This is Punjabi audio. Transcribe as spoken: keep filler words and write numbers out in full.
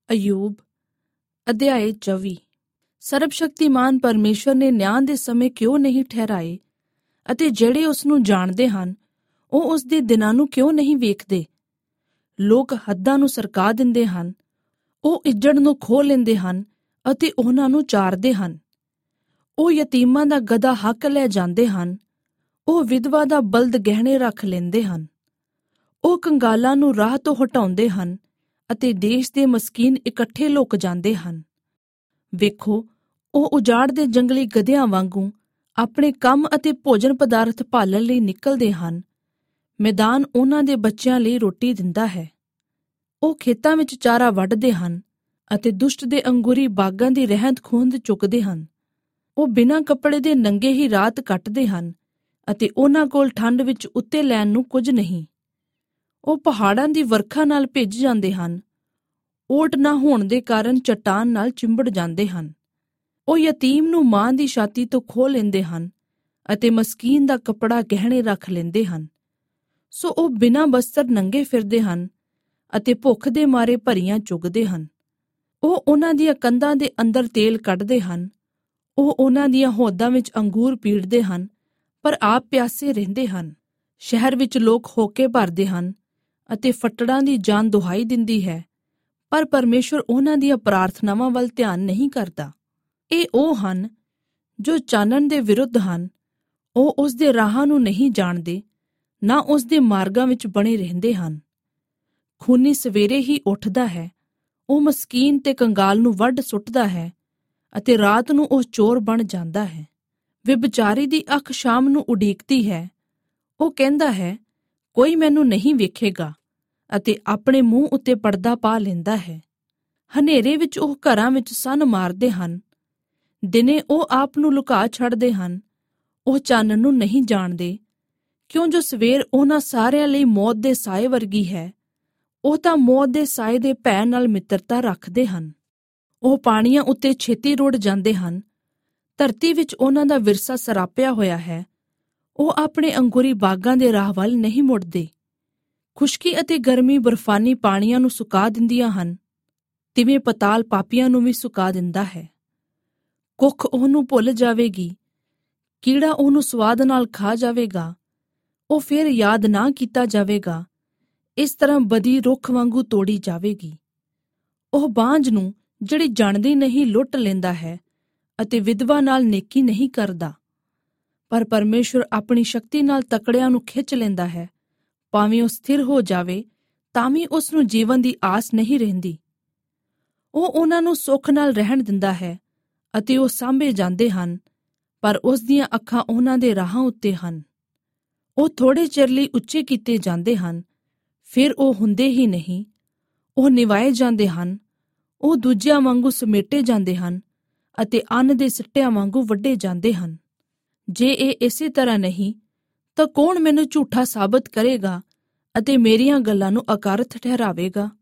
ਅਯੂਬ ਅਧਿਆਇ ਚੌਵੀ। ਸਰਬਸ਼ਕਤੀਮਾਨ ਪਰਮੇਸ਼ਵਰ ਨੇ ਨਿਆਂ ਦੇ ਸਮੇਂ ਕਿਉਂ ਨਹੀਂ ਠਹਿਰਾਏ, ਅਤੇ ਜਿਹੜੇ ਉਸ ਨੂੰ ਜਾਣਦੇ ਹਨ ਉਹ ਉਸ ਦੇ ਦਿਨਾਂ ਨੂੰ ਕਿਉਂ ਨਹੀਂ ਵੇਖਦੇ। ਲੋਕ ਹੱਦਾਂ ਨੂੰ ਸਰਕਾ ਦਿੰਦੇ ਹਨ, ਉਹ ਇੱਜੜ ਨੂੰ ਖੋਹ ਲੈਂਦੇ ਹਨ ਅਤੇ ਉਹਨਾਂ ਨੂੰ ਚਾਰਦੇ ਹਨ। ਉਹ ਯਤੀਮਾਂ ਦਾ ਗਧਾ ਹੱਕ ਲੈ ਜਾਂਦੇ ਹਨ, ਉਹ ਵਿਧਵਾ ਦਾ ਬਲਦ ਗਹਿਣੇ ਰੱਖ ਲੈਂਦੇ ਹਨ। ਉਹ ਕੰਗਾਲਾਂ ਨੂੰ ਰਾਹ ਤੋਂ ਹਟਾਉਂਦੇ ਹਨ ਅਤੇ ਦੇਸ਼ ਦੇ ਮਸਕੀਨ ਇਕੱਠੇ ਲੁਕ ਜਾਂਦੇ ਹਨ। ਵੇਖੋ, ਉਹ ਉਜਾੜ ਦੇ ਜੰਗਲੀ ਗਧਿਆਂ ਵਾਂਗੂ ਆਪਣੇ ਕੰਮ ਅਤੇ ਭੋਜਨ ਪਦਾਰਥ ਭਾਲਣ ਲਈ ਨਿਕਲਦੇ ਹਨ। ਮੈਦਾਨ ਉਹਨਾਂ ਦੇ ਬੱਚਿਆਂ ਲਈ ਰੋਟੀ ਦਿੰਦਾ ਹੈ। ਉਹ ਖੇਤਾਂ ਵਿੱਚ ਚਾਰਾ ਵੱਢਦੇ ਹਨ ਅਤੇ ਦੁਸ਼ਟ ਦੇ ਅੰਗੂਰੀ ਬਾਗਾਂ ਦੀ ਰਹਿੰਦ ਖੂੰਹਦ ਚੁੱਕਦੇ ਹਨ। ਉਹ ਬਿਨਾਂ ਕੱਪੜੇ ਦੇ ਨੰਗੇ ਹੀ ਰਾਤ ਕੱਟਦੇ ਹਨ ਅਤੇ ਉਹਨਾਂ ਕੋਲ ਠੰਡ ਵਿੱਚ ਉੱਤੇ ਲੈਣ ਨੂੰ ਕੁਝ ਨਹੀਂ। ਉਹ ਪਹਾੜਾਂ ਦੀ ਵਰਖਾ ਨਾਲ ਭਿੱਜ ਜਾਂਦੇ ਹਨ, ਓਟ ਨਾ ਹੋਣ ਦੇ ਕਾਰਨ ਚੱਟਾਨ ਨਾਲ ਚਿੰਬੜ ਜਾਂਦੇ ਹਨ। ਉਹ ਯਤੀਮ ਨੂੰ ਮਾਂ ਦੀ ਛਾਤੀ ਤੋਂ ਖੋਹ ਲੈਂਦੇ ਹਨ ਅਤੇ ਮਸਕੀਨ ਦਾ ਕੱਪੜਾ ਗਹਿਣੇ ਰੱਖ ਲੈਂਦੇ ਹਨ। ਸੋ ਉਹ ਬਿਨਾਂ ਬਸਤਰ ਨੰਗੇ ਫਿਰਦੇ ਹਨ ਅਤੇ ਭੁੱਖ ਦੇ ਮਾਰੇ ਭਰੀਆਂ ਚੁਗਦੇ ਹਨ। ਉਹ ਉਹਨਾਂ ਦੀਆਂ ਕੰਧਾਂ ਦੇ ਅੰਦਰ ਤੇਲ ਕੱਢਦੇ ਹਨ, ਉਹ ਉਹਨਾਂ ਦੀਆਂ ਹੋਦਾਂ ਵਿੱਚ ਅੰਗੂਰ ਪੀੜਦੇ ਹਨ, ਪਰ ਆਪ ਪਿਆਸੇ ਰਹਿੰਦੇ ਹਨ। ਸ਼ਹਿਰ ਵਿੱਚ ਲੋਕ ਹੋਕੇ ਭਰਦੇ ਹਨ ਅਤੇ ਫੱਟੜਾਂ ਦੀ ਜਾਨ ਦੁਹਾਈ ਦਿੰਦੀ ਹੈ, ਪਰ ਪਰਮੇਸ਼ਵਰ ਉਹਨਾਂ ਦੀਆਂ ਪ੍ਰਾਰਥਨਾਵਾਂ ਵੱਲ ਧਿਆਨ ਨਹੀਂ ਕਰਦਾ। ਇਹ ਉਹ ਹਨ ਜੋ ਚਾਨਣ ਦੇ ਵਿਰੁੱਧ ਹਨ, ਉਹ ਉਸ ਦੇ ਰਾਹਾਂ ਨੂੰ ਨਹੀਂ ਜਾਣਦੇ, ਨਾ ਉਸ ਦੇ ਮਾਰਗਾਂ ਵਿੱਚ ਬਣੇ ਰਹਿੰਦੇ ਹਨ। ਖੂਨੀ ਸਵੇਰੇ ਹੀ ਉੱਠਦਾ ਹੈ, ਉਹ ਮਸਕੀਨ ਤੇ ਕੰਗਾਲ ਨੂੰ ਵੱਢ ਸੁੱਟਦਾ ਹੈ ਅਤੇ ਰਾਤ ਨੂੰ ਉਹ ਚੋਰ ਬਣ ਜਾਂਦਾ ਹੈ। ਵਿਭਚਾਰੀ ਦੀ ਅੱਖ ਸ਼ਾਮ ਨੂੰ ਉਡੀਕਦੀ ਹੈ, ਉਹ ਕਹਿੰਦਾ ਹੈ ਕੋਈ ਮੈਨੂੰ ਨਹੀਂ ਵੇਖੇਗਾ, ਅਤੇ ਆਪਣੇ ਮੂੰਹ ਉੱਤੇ ਪਰਦਾ ਪਾ ਲੈਂਦਾ ਹੈ। ਹਨੇਰੇ ਵਿੱਚ ਉਹ ਘਰਾਂ ਵਿੱਚ ਸੰਨ ਮਾਰਦੇ ਹਨ, ਦਿਨੇ ਉਹ ਆਪ ਨੂੰ ਲੁਕਾ ਛੱਡਦੇ ਹਨ। ਉਹ ਚਾਨਣ ਨੂੰ ਨਹੀਂ ਜਾਣਦੇ, ਕਿਉਂ ਜੋ ਸਵੇਰ ਉਹਨਾਂ ਸਾਰਿਆਂ ਲਈ ਮੌਤ ਦੇ ਸਾਏ ਵਰਗੀ ਹੈ। ਉਹ ਤਾਂ ਮੌਤ ਦੇ ਸਾਏ ਦੇ ਭੈ ਨਾਲ ਮਿੱਤਰਤਾ ਰੱਖਦੇ ਹਨ। ਉਹ ਪਾਣੀਆਂ ਉੱਤੇ ਛੇਤੀ ਰੁੜ ਜਾਂਦੇ ਹਨ, ਧਰਤੀ ਵਿੱਚ ਉਹਨਾਂ ਦਾ ਵਿਰਸਾ ਸਰਾਪਿਆ ਹੋਇਆ ਹੈ। ਉਹ ਆਪਣੇ ਅੰਗੂਰੀ ਬਾਗਾਂ ਦੇ ਰਾਹ ਵੱਲ ਨਹੀਂ ਮੁੜਦੇ। ਖੁਸ਼ਕੀ ਅਤੇ ਗਰਮੀ ਬਰਫਾਨੀ ਪਾਣੀਆਂ ਨੂੰ ਸੁਕਾ ਦਿੰਦੀਆਂ ਹਨ, ਤਿਵੇਂ ਪਤਾਲ ਪਾਪੀਆਂ ਨੂੰ ਵੀ ਸੁਕਾ ਦਿੰਦਾ ਹੈ। ਕੁੱਖ ਉਹਨੂੰ ਭੁੱਲ ਜਾਵੇਗੀ, ਕੀੜਾ ਉਹਨੂੰ ਸਵਾਦ ਨਾਲ ਖਾ ਜਾਵੇਗਾ, ਉਹ ਫਿਰ ਯਾਦ ਨਾ ਕੀਤਾ ਜਾਵੇਗਾ। ਇਸ ਤਰ੍ਹਾਂ ਬਦੀ ਰੁੱਖ ਵਾਂਗੂ ਤੋੜੀ ਜਾਵੇਗੀ। ਉਹ ਬਾਂਝ ਨੂੰ ਜਿਹੜੀ ਜਾਣਦੀ ਨਹੀਂ ਲੁੱਟ ਲੈਂਦਾ ਹੈ ਅਤੇ ਵਿਧਵਾ ਨਾਲ ਨੇਕੀ ਨਹੀਂ ਕਰਦਾ। ਪਰ ਪਰਮੇਸ਼ਵਰ ਆਪਣੀ ਸ਼ਕਤੀ ਨਾਲ ਤਕੜਿਆਂ ਨੂੰ ਖਿੱਚ ਲੈਂਦਾ ਹੈ। ਭਾਵੇਂ ਉਹ ਸਥਿਰ ਹੋ ਜਾਵੇ ਤਾਂ ਵੀ ਉਸ ਨੂੰ ਜੀਵਨ ਦੀ ਆਸ ਨਹੀਂ ਰਹਿੰਦੀ। ਉਹ ਉਹਨਾਂ ਨੂੰ ਸੁੱਖ ਨਾਲ ਰਹਿਣ ਦਿੰਦਾ ਹੈ ਅਤੇ ਉਹ ਸਾਂਭੇ ਜਾਂਦੇ ਹਨ, ਪਰ ਉਸ ਦੀਆਂ ਅੱਖਾਂ ਉਹਨਾਂ ਦੇ ਰਾਹਾਂ ਉੱਤੇ ਹਨ। ਉਹ ਥੋੜੇ ਚਿਰ ਲਈ ਉੱਚੇ ਕੀਤੇ ਜਾਂਦੇ ਹਨ, ਫਿਰ ਉਹ ਹੁੰਦੇ ਹੀ ਨਹੀਂ। ਉਹ ਨਿਵਾਏ ਜਾਂਦੇ ਹਨ, ਉਹ ਦੂਜਿਆਂ ਵਾਂਗੂ ਸਮੇਟੇ ਜਾਂਦੇ ਹਨ ਅਤੇ ਅੰਨ ਦੇ ਸਿੱਟਿਆਂ ਵਾਂਗੂ ਵੱਢੇ ਜਾਂਦੇ ਹਨ। ਜੇ ਇਹ ਇਸੇ ਤਰ੍ਹਾਂ ਨਹੀਂ ਤਾਂ ਕੌਣ ਮੈਨੂੰ ਝੂਠਾ ਸਾਬਤ ਕਰੇਗਾ ਅਤੇ ਮੇਰੀਆਂ ਗੱਲਾਂ ਨੂੰ ਅਕਾਰਥ ਠਹਿਰਾਵੇਗਾ।